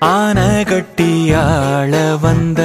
ஆன கட்டியாள வந்த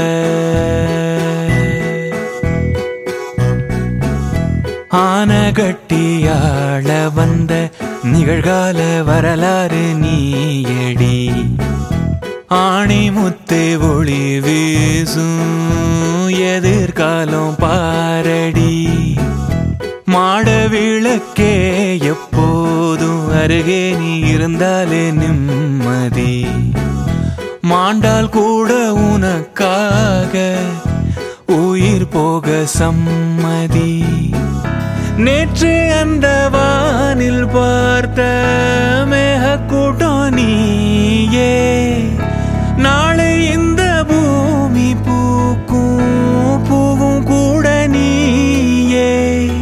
ஆன கட்டியாள வந்த நிகழ்கால வரலாறு நீயடி. ஆணி முத்தே ஒளி வீசும் எதிர்காலம் பாரடி. மாட விளக்கே எப்போதும் அருகே நீ இருந்தாலே நிம்மதி. மாண்டால் கூட உனக்காக உயிர் போக சம்மதி. நேற்று அந்த வானில் பார்த்த மேகக்கூட்டம் நீயே. நாளை இந்த பூமி பூக்கும் பூவும் கூட நீயே.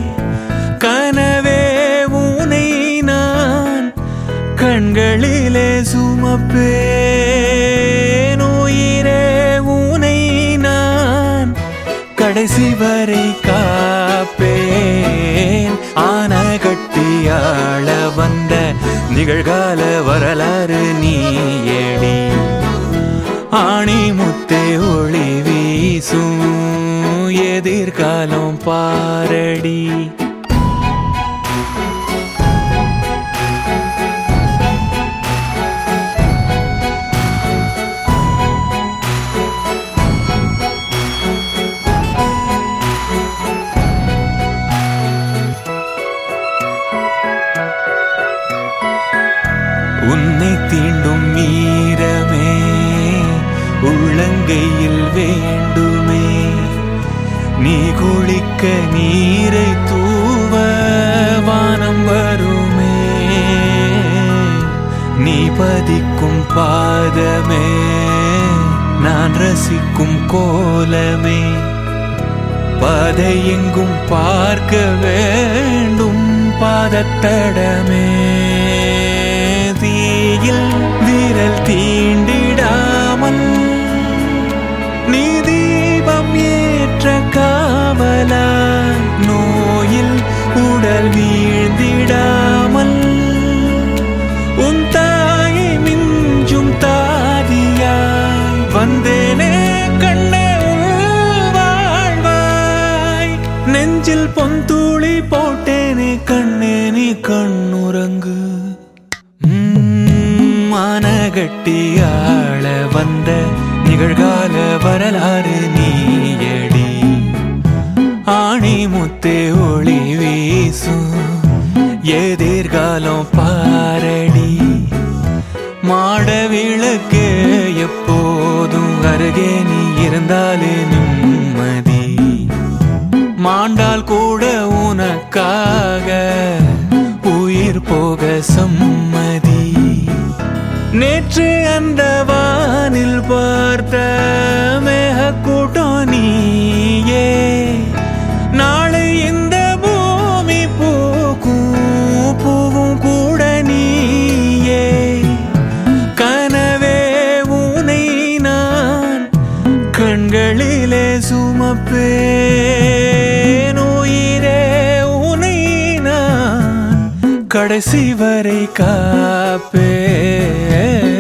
கனவே உனை நான் கண்களிலே சுமப்பேன். உயிரே உனை நான் கடைசி வரை காப்பேன். ஆன கட்டியாள வந்த நிகழ்கால வரலாறு நீயடி. ஆணி முத்தே ஒளி வீசும் எதிர்காலம் பாரடி. உன்னை தீண்டும் மீறமே உள்ளங்கையில் வேண்டுமே. நீ குளிக்க நீரை தூவ வானம் வருமே. நீ பதிக்கும் பாதமே நான் ரசிக்கும் கோலமே. பாதை எங்கும் பார்க்க வேண்டும் பாதத்தடமே. தீயில் விரல் தீண்டிடாமல் நீ தீபம் ஏற்ற காவலா. நோயில் உடல் வீழ்ந்திடாமல் உன் தாயை மிஞ்சும் தாதியாய் வந்தேனே கண்ணே வாழ்வாய். நெஞ்சில் பொன்தூளி போட்டேனே கண்ணே நீ கண்ணுறங்கு. மான கட்டியாள வந்த நிகழ்கால வரலாறு நீயடி. ஆணி முத்தே ஒளி வீசும் எதிர்காலம் பாரடி. மாட விளக்கு எப்போதும் அருகே நீ இருந்தாலே நிம்மதி. மாண்டால் கூட உனக்காக உயிர் போக சம்மதி. நேற்று அந்த வானில் பார்த்த மேகக்கூட்டம் நீயே. நாளை இந்த பூமி பூக்கும் பூவும் கூட நீயே. கனவே உனை நான் கண்களிலே சுமப்பேன். உயிரே உனை நான் கடைசி வரை காப்பேன்.